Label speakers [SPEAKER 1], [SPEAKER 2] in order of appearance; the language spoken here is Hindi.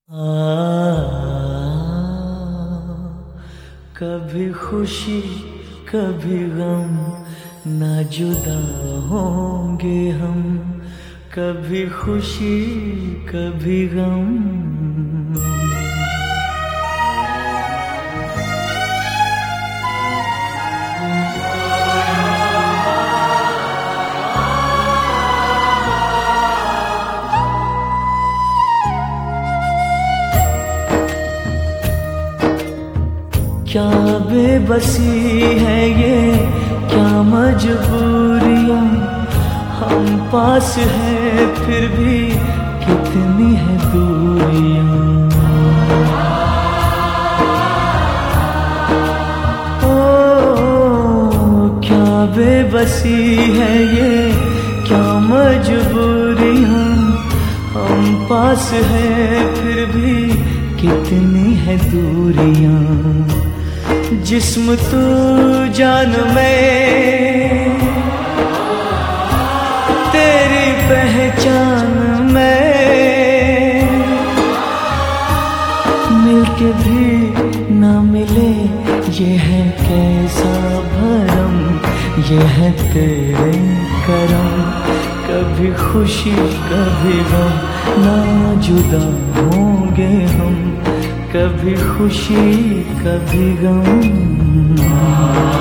[SPEAKER 1] कभी खुशी कभी गम, ना जुदा होंगे हम। कभी खुशी कभी गम। क्या बेबसी है ये, क्या मजबूरियां। हम पास हैं फिर भी कितनी है दूरियां। ओ क्या बेबसी है ये, क्या मजबूरियां। हम पास हैं फिर भी कितनी है दूरियां। जिस्म तू जान में, तेरी पहचान में। मिलके भी ना मिले ये है कैसा भरम, ये है तेरे करम। कभी खुशी कभी गम, ना जुदा होंगे हम। कभी खुशी कभी गम।